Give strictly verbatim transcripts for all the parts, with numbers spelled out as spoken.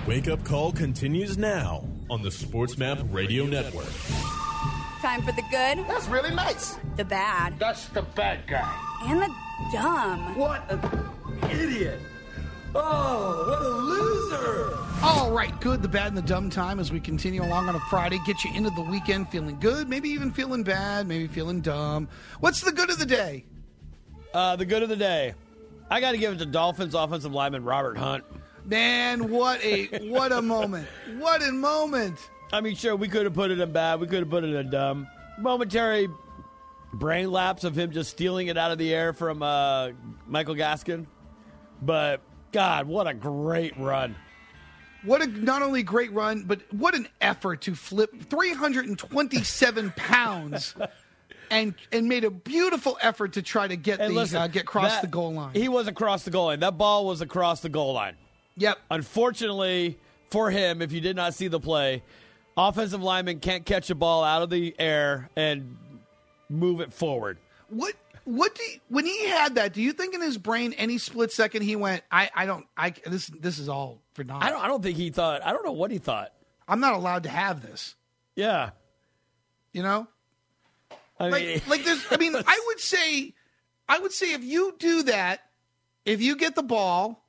Wake Up Call continues now on the SportsMap Radio Network. Time for the good. That's really nice. The bad. That's the bad guy. And the dumb. What an idiot. Oh, what a loser. All right, good, the bad, and the dumb time as we continue along on a Friday. Get you into the weekend feeling good, maybe even feeling bad, maybe feeling dumb. What's the good of the day? Uh, the good of the day. I got to give it to Dolphins offensive lineman Robert Hunt. Man, what a what a moment. What a moment. I mean, sure, we could have put it in bad. We could have put it in dumb. Momentary brain lapse of him just stealing it out of the air from uh, Michael Gaskin. But, God, what a great run. What a not only great run, but what an effort to flip three hundred twenty-seven pounds and and made a beautiful effort to try to get And the listen, uh, get across that- the goal line. He was across the goal line. That ball was across the goal line. Yep. Unfortunately for him, if you did not see the play, offensive lineman can't catch a ball out of the air and move it forward. What what do you, when he had that? Do you think in his brain any split second he went, I, I don't I this this is all for naught. I don't. I don't think he thought. I don't know what he thought. I'm not allowed to have this. Yeah. You know. I Like, mean, like there's. I mean, I would say, I would say if you do that, if you get the ball,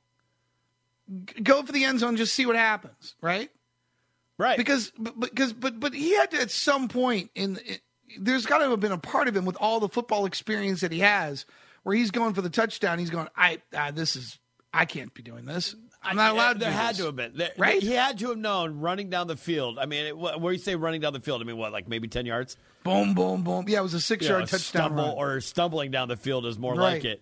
g- go for the end zone, just see what happens, right? right. Because, but, because, but, but he had to at some point in. It, there's got to have been a part of him with all the football experience that he has, where he's going for the touchdown. He's going, I, uh, this is, I can't be doing this. I'm not allowed to. There do had this. to have been. There, Right? He had to have known running down the field. I mean, it, where you say running down the field, I mean, what, like maybe ten yards? Boom, boom, boom. Yeah, it was a six-yard You know, touchdown stumble run. or stumbling down the field is more Right. like it.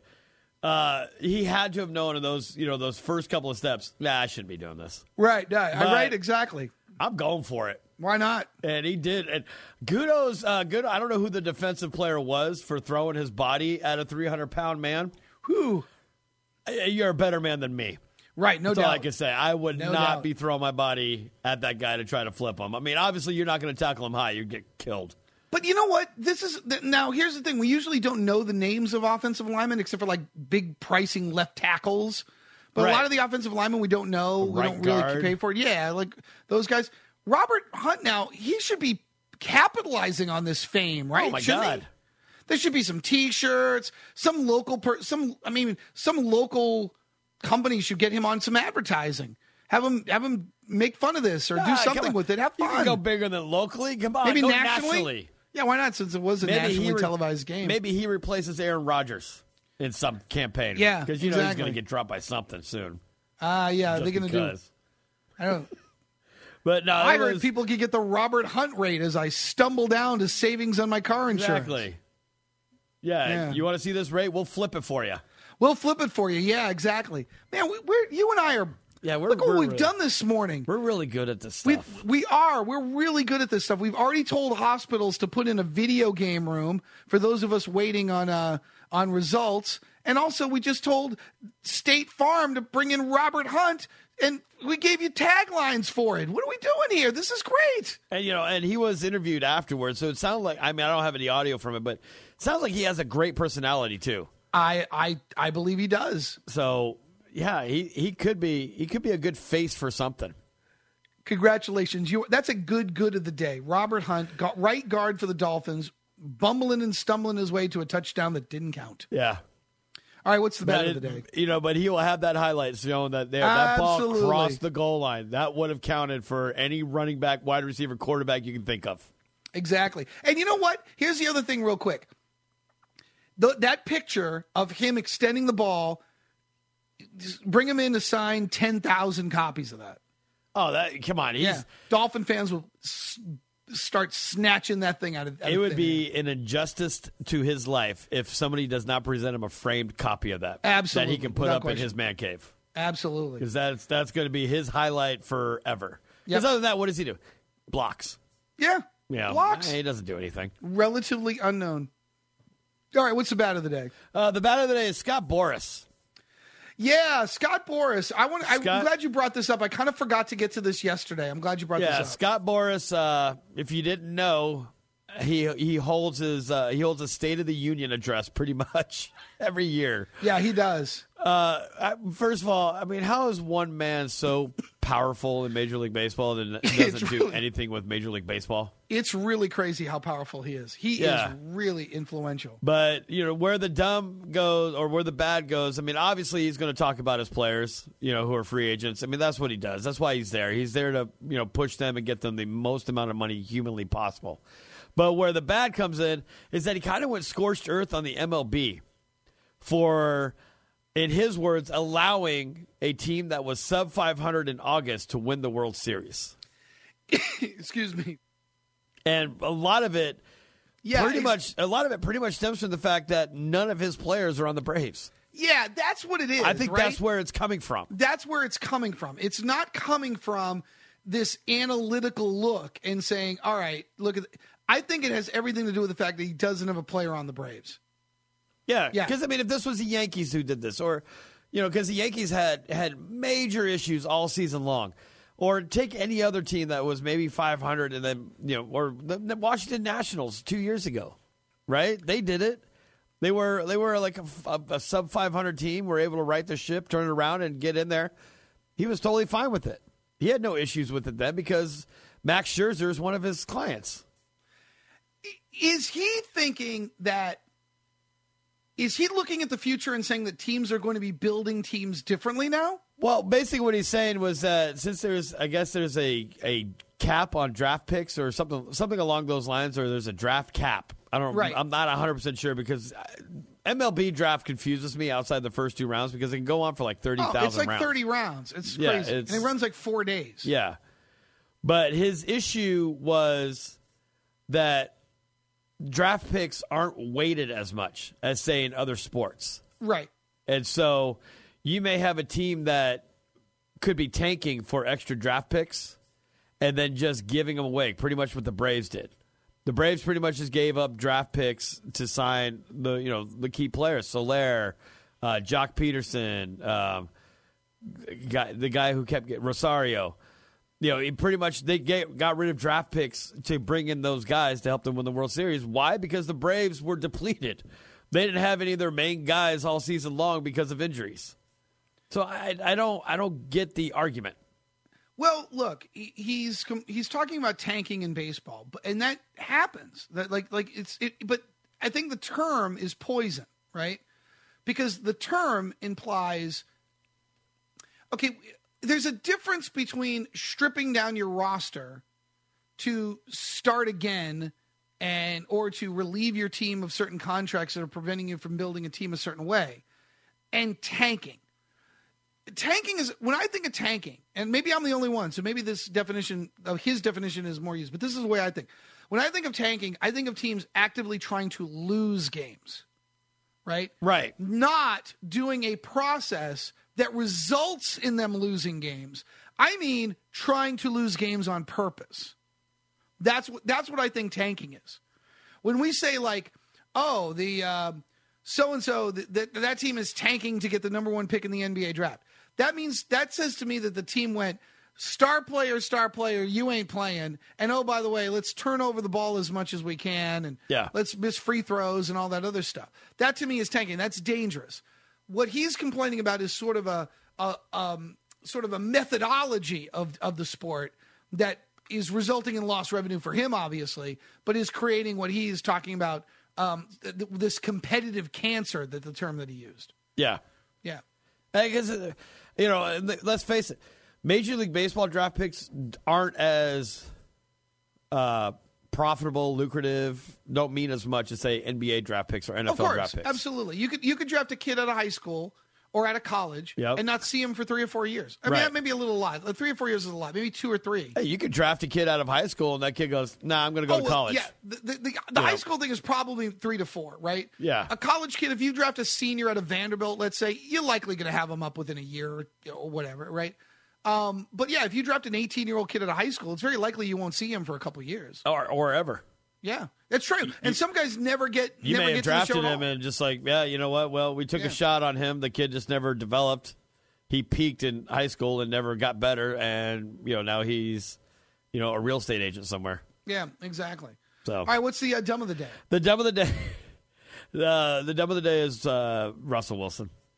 Uh, he had to have known in those, you know, those first couple of steps. Nah, I shouldn't be doing this. Right, yeah, But- right, exactly. I'm going for it. Why not? And he did. And Gudo's uh, good. I don't know who the defensive player was for throwing his body at a three hundred pound man. Whew. You're a better man than me. Right, no That's doubt. all I can say. I would No not doubt. be throwing my body at that guy to try to flip him. I mean, obviously, you're not going to tackle him high. You'd get killed. But you know what? This is th- now. Here's the thing: we usually don't know the names of offensive linemen, except for like big pricing left tackles. But Right. a lot of the offensive linemen we don't know. We Right don't really guard. pay for it. Yeah, like those guys. Robert Hunt. Now he should be capitalizing on this fame, right? Oh, my Shouldn't he? God. There should be some T-shirts, some local, per- some. I mean, some local company should get him on some advertising. Have him, have him make fun of this or Ah, do come something on. with it. Have You fun. can go bigger than locally. Come on, Maybe go nationally? nationally. Yeah, why not? Since it was a Maybe nationally he re- televised game. Maybe he replaces Aaron Rodgers in some campaign. Yeah, because you know he's exactly. going to get dropped by something soon. Ah, yeah, Just they're going to do. because. I don't. But no, I it heard was- people could get the Robert Hunt rate as I stumble down to savings on my car insurance. Exactly. Yeah, Yeah. you want to see this rate? We'll flip it for you. We'll flip it for you. Yeah, exactly. Man, we, we're you and I are. Yeah, we're- look what we're we've really- done this morning. We're really good at this We stuff. we are. We're really good at this stuff. We've already told hospitals to put in a video game room for those of us waiting on uh on results. And also, we just told State Farm to bring in Robert Hunt, and we gave you taglines for it. What are we doing here? This is great. And you know, and he was interviewed afterwards, so it sounded like I mean I don't have any audio from it, but it sounds like he has a great personality too. I I I believe he does. So yeah, he, he could be he could be a good face for something. Congratulations. You that's a good good of the day. Robert Hunt, got right guard for the Dolphins, bumbling and stumbling his way to a touchdown that didn't count. Yeah. All right, what's the bad But of the it- day? You know, but he will have that highlight showing that there that ball Absolutely. crossed the goal line. That would have counted for any running back, wide receiver, quarterback you can think of. Exactly. And you know what? Here's the other thing real quick. The, that picture of him extending the ball, just bring him in to sign ten thousand copies of that. Oh, that come on. He's, Yeah. Dolphin fans will s- start snatching that thing out of out It of would thin be air. an injustice to his life if somebody does not present him a framed copy of that. Absolutely, That he can put without up question. in his man cave. Absolutely. Because that's, that's going to be his highlight forever. Yep. Because other than that, what does he do? Blocks. Yeah. Yeah. Blocks. He doesn't do anything. Relatively unknown. All right, what's the bad of the day? Uh, the bad of the day is Scott Boras. Yeah, Scott Boras. I want. I'm Scott- glad you brought this up. I kind of forgot to get to this yesterday. I'm glad you brought Yeah, this up. Scott Boras. Uh, if you didn't know, he he holds his uh, he holds a State of the Union address pretty much every year. Yeah, he does. Uh, I, first of all, I mean, how is one man so powerful in Major League Baseball and It's doesn't do really- anything with Major League Baseball. It's really crazy how powerful he is. He Yeah. is really influential. But, you know, where the dumb goes or where the bad goes, I mean, obviously he's going to talk about his players, you know, who are free agents. I mean, that's what he does. That's why he's there. He's there to, you know, push them and get them the most amount of money humanly possible. But where the bad comes in is that he kind of went scorched earth on the M L B for, in his words, allowing a team that was sub five hundred in August to win the World Series. Excuse me. And a lot of it, Yeah, pretty ex- much, a lot of it pretty much stems from the fact that none of his players are on the Braves. Yeah, that's what it is. I think right? that's where it's coming from. That's where it's coming from. It's not coming from this analytical look and saying, all right, look at th-. I think it has everything to do with the fact that he doesn't have a player on the Braves. Yeah, Yeah. because I mean, if this was the Yankees who did this, or you know, because the Yankees had had major issues all season long, or take any other team that was maybe five hundred, and then you know, or the, the Washington Nationals two years ago, right? They did it. They were they were like a, a, a sub five hundred team. Were able to right the ship, turn it around, and get in there. He was totally fine with it. He had no issues with it then because Max Scherzer is one of his clients. Is he thinking that, is he looking at the future and saying that teams are going to be building teams differently now? Well, basically what he's saying was that since there's, I guess there's a, a cap on draft picks or something something along those lines, or there's a draft cap. I don't. Right. I'm not one hundred percent sure because M L B draft confuses me outside the first two rounds because it can go on for like thirty thousand Oh, it's like rounds. thirty rounds. It's Yeah, crazy. it's- and it runs like four days. Yeah. But his issue was that draft picks aren't weighted as much as, say, in other sports. Right. And so you may have a team that could be tanking for extra draft picks and then just giving them away, pretty much what the Braves did. The Braves pretty much just gave up draft picks to sign the you know the key players, Soler, uh, Jock Peterson, um, guy, the guy who kept getting Rosario. You know, he pretty much they get, got rid of draft picks to bring in those guys to help them win the World Series. Why? Because the Braves were depleted. They didn't have any of their main guys all season long because of injuries. So I, I don't I don't get the argument. Well, look, he- he's com- he's talking about tanking in baseball, but and that happens. That like like it's it, but I think the term is poison, right? Because the term implies okay, there's a difference between stripping down your roster to start again and or to relieve your team of certain contracts that are preventing you from building a team a certain way and tanking. Tanking is, when I think of tanking, and maybe I'm the only one, so maybe this definition, of his definition is more used, but this is the way I think. When I think of tanking, I think of teams actively trying to lose games, right? Right. Not doing a process that results in them losing games. I mean, trying to lose games on purpose. That's what, that's what I think tanking is. When we say like, oh, the uh, so-and-so, th- th- that team is tanking to get the number one pick in the N B A draft. That means, that says to me that the team went, star player, star player, you ain't playing. And oh, by the way, let's turn over the ball as much as we can. And Yeah. let's miss free throws and all that other stuff. That to me is tanking. That's dangerous. What he's complaining about is sort of a, a um, sort of a methodology of, of the sport that is resulting in lost revenue for him, obviously, but is creating what he is talking about, um, th- th- this competitive cancer, that the term that he used. Yeah. Yeah. I guess, uh, you know, let's face it. Major League Baseball draft picks aren't as uh, profitable, lucrative, don't mean as much as, say, N B A draft picks or N F L Of course, draft picks. absolutely. You could you could draft a kid out of high school or out of college Yep. and not see him for three or four years. I mean, Right. that may be a little lot. Like, three or four years is a lot. Maybe two or three. Hey, you could draft a kid out of high school, and that kid goes, nah, I'm going to go Oh, to well, college. yeah, the, the, the, the You high know. school thing is probably three to four, right? Yeah. A college kid, if you draft a senior out of Vanderbilt, let's say, you're likely going to have him up within a year or, or whatever, right? Um, but yeah, if you draft an eighteen-year-old kid out of high school, it's very likely you won't see him for a couple years. Or, or ever. Yeah, that's true. And some guys never get You never may have get to the show drafted at him all. and just like, yeah, you know what? Well, we took Yeah. a shot on him. The kid just never developed. He peaked in high school and never got better. And, you know, now he's, you know, a real estate agent somewhere. Yeah, exactly. So, All right, what's the uh, dumb of the day? the dumb of the day. The, the dumb of the day is uh, Russell Wilson.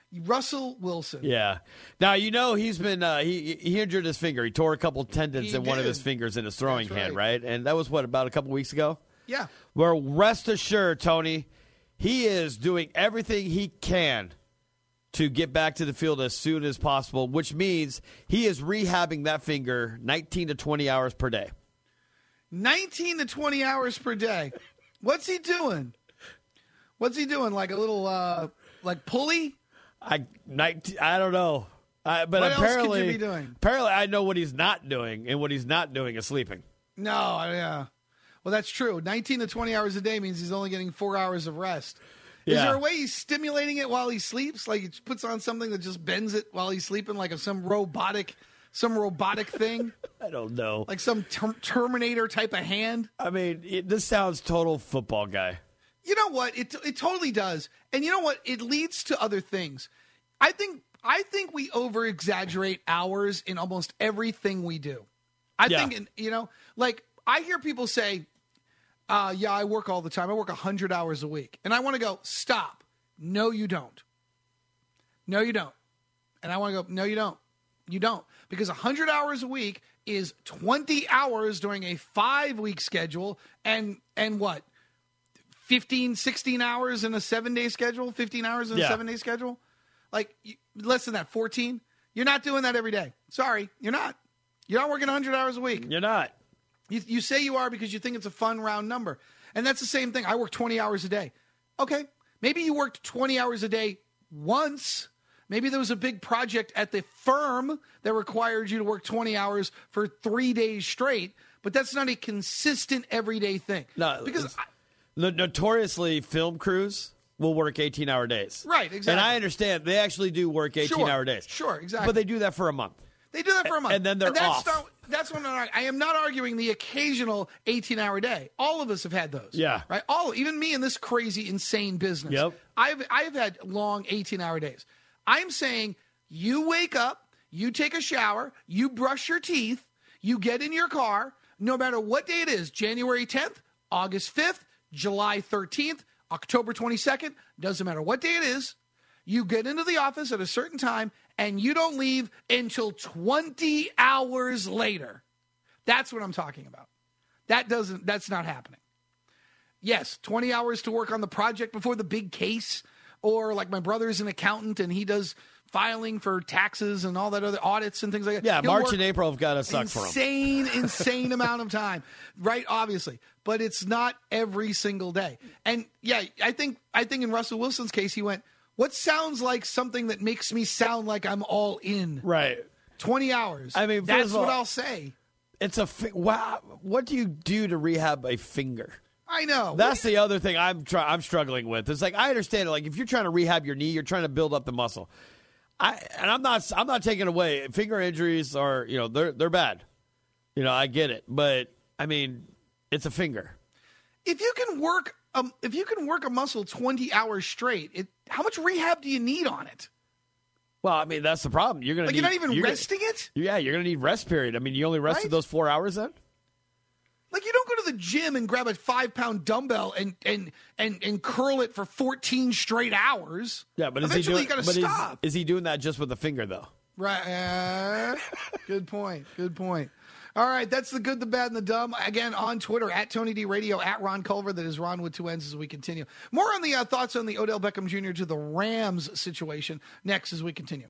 Russell Wilson. Yeah. Now, you know, he's been, uh, he, he injured his finger. He tore a couple tendons He in one of did. his fingers in his throwing That's hand, right. right? And that was, what, about a couple weeks ago? Yeah. Well, rest assured, Tony, he is doing everything he can to get back to the field as soon as possible, which means he is rehabbing that finger nineteen to twenty hours per day. nineteen to twenty hours per day. What's he doing? What's he doing? Like a little, uh, like pulley? I nineteen, I don't know. I, but What else could you apparently, be doing? apparently, I know what he's not doing, and what he's not doing is sleeping. No, yeah. Well, that's true. nineteen to twenty hours a day means he's only getting four hours of rest. Is Yeah. there a way he's stimulating it while he sleeps? Like he puts on something that just bends it while he's sleeping, like a, some robotic, some robotic thing, I don't know. like some ter- Terminator type of hand. I mean, it, this sounds total football guy. You know what? It it totally does. And you know what? It leads to other things. I think I think we over exaggerate hours in almost everything we do. I Yeah. think in, you know, like I hear people say, uh, yeah, I work all the time. I work one hundred hours a week. And I want to go, stop. No, you don't. No, you don't. And I want to go, no, you don't. You don't. Because one hundred hours a week is twenty hours during a five-week schedule and and what? fifteen, sixteen hours in a seven-day schedule? fifteen hours in a Yeah. seven-day schedule? Like, you, less than that, fourteen? You're not doing that every day. Sorry, you're not. You're not working one hundred hours a week. You're not. You, you say you are because you think it's a fun round number. And that's the same thing. I work twenty hours a day. Okay. Maybe you worked twenty hours a day once. Maybe there was a big project at the firm that required you to work twenty hours for three days straight. But that's not a consistent everyday thing. No, because it's- I, No- notoriously, film crews will work eighteen-hour days. Right, exactly. And I understand they actually do work eighteen-hour days. Sure, exactly. But they do that for a month. They do that for a month. And then they're that's off. Not, that's what I'm not, I am not arguing the occasional eighteen-hour day. All of us have had those. Yeah. Right? All, even me in this crazy, insane business. Yep. I've, I've had long eighteen-hour days. I'm saying you wake up, you take a shower, you brush your teeth, you get in your car, no matter what day it is, January tenth, August fifth, July thirteenth, October twenty-second, doesn't matter what day it is, you get into the office at a certain time and you don't leave until twenty hours later. That's what I'm talking about. That doesn't, that's not happening. Yes, twenty hours to work on the project before the big case, or like my brother's an accountant and he does filing for taxes and all that other audits and things like that. Yeah, He'll March work and April have got to suck for them. Insane, insane amount of time, right? Obviously, but it's not every single day. And yeah, I think I think in Russell Wilson's case, he went, "What sounds like something that makes me sound like I'm all in?" Right. Twenty hours. I mean, first that's of all- what I'll say. It's a fi- wow. What do you do to rehab a finger? I know. That's the other thing I'm try- I'm struggling with. It's like I understand it. Like if you're trying to rehab your knee, you're trying to build up the muscle. I and I'm not I'm not taking away finger injuries are you know they're they're bad. You know I get it, but I mean it's a finger. If you can work, um, if you can work a muscle twenty hours straight, it, how much rehab do you need on it? Well, I mean that's the problem. You're gonna Like need, you're not even you're gonna- resting it. yeah, you're gonna need rest period. I mean you only rested Right? those four hours then. Like you don't go to the gym and grab a five pound dumbbell and and and and curl it for fourteen straight hours. Yeah, but is eventually he doing? you got to but is- stop. Is, he doing that just with the finger though? Right. Uh, good point. Good point. All right, that's the good, the bad, and the dumb. Again, on Twitter, at Tony D Radio, at Ron Culver. That is Ron with two N's as we continue. More on the uh, thoughts on the Odell Beckham Junior to the Rams situation next as we continue.